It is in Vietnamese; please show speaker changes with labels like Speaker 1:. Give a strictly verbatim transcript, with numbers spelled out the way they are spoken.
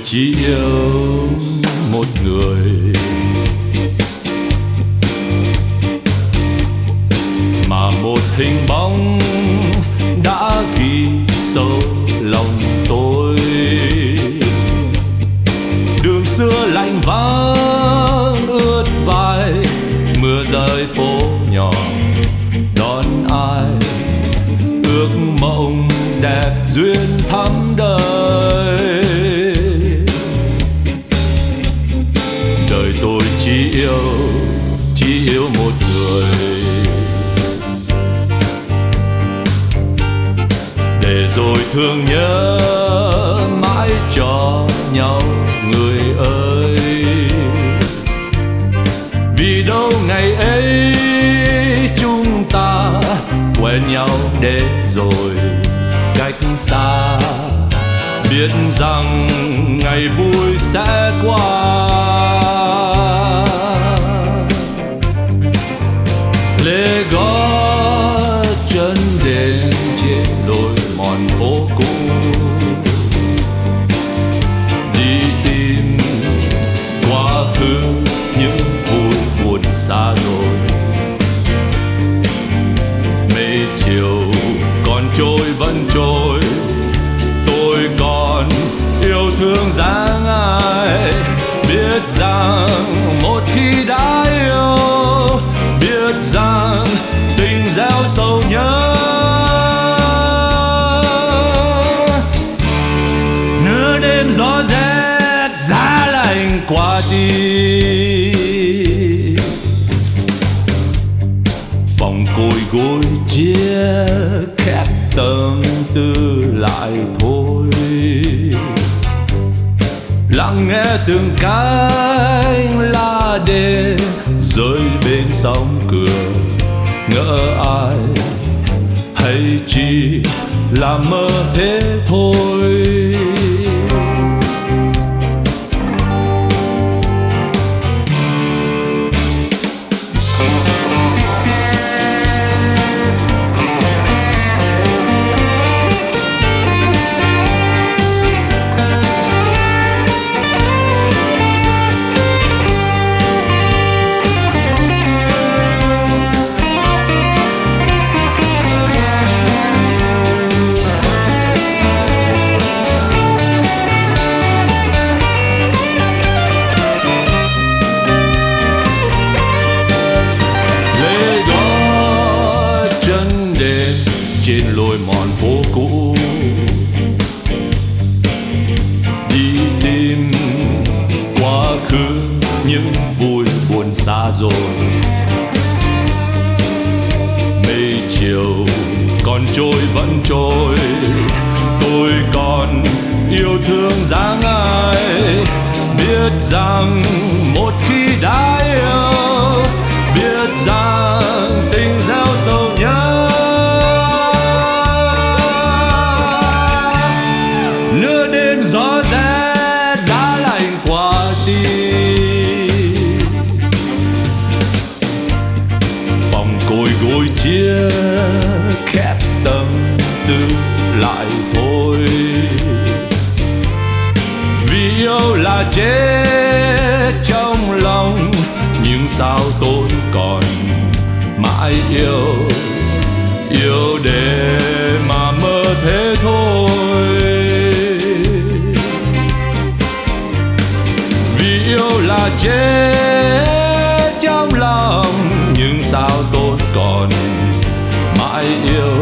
Speaker 1: chỉ yêu một người, mà một hình bóng đã ghi sâu lòng tôi. Đường xưa lạnh vắng ướt vai, mưa rơi phố nhỏ đón ai, ước mộng đẹp duyên thắm đời. Đời tôi chỉ yêu, chỉ yêu một người, để rồi thương nhớ mãi cho nhau người ơi. Vì đâu ngày ấy chúng ta quen nhau để rồi cách xa, biết rằng ngày vui sẽ qua. Lê gót chân đến trên đôi mòn phố cũ, đi tìm quá khứ những vui buồn xa rồi. Mây chiều còn trôi vẫn trôi, tôi còn yêu thương dáng ai. Biết rằng một khi đã yêu, biết rằng tình gieo sầu nhớ. Nửa đêm gió rét giá lạnh qua đi, phòng côi gối chia khép tâm tư lại thôi. Lặng nghe từng cánh lá đê rơi bên sóng cửa, ngỡ ai hay chỉ là mơ thế thôi. Trên lối mòn phố cũ, đi tìm quá khứ những vui buồn xa rồi. Mây chiều còn trôi vẫn trôi, tôi còn yêu thương dáng ai. Biết rằng một khi đã yêu, biết rằng tình gieo sầu nhớ. Nửa đêm gió rét giá lạnh qua đi, phòng côi gối chia khép tâm tư lại thôi. Vì yêu là chết trong lòng, nhưng sao tôi còn mãi yêu, yêu để mà mơ thế thôi. Yêu là chết trong lòng, nhưng sao tôi còn mãi yêu,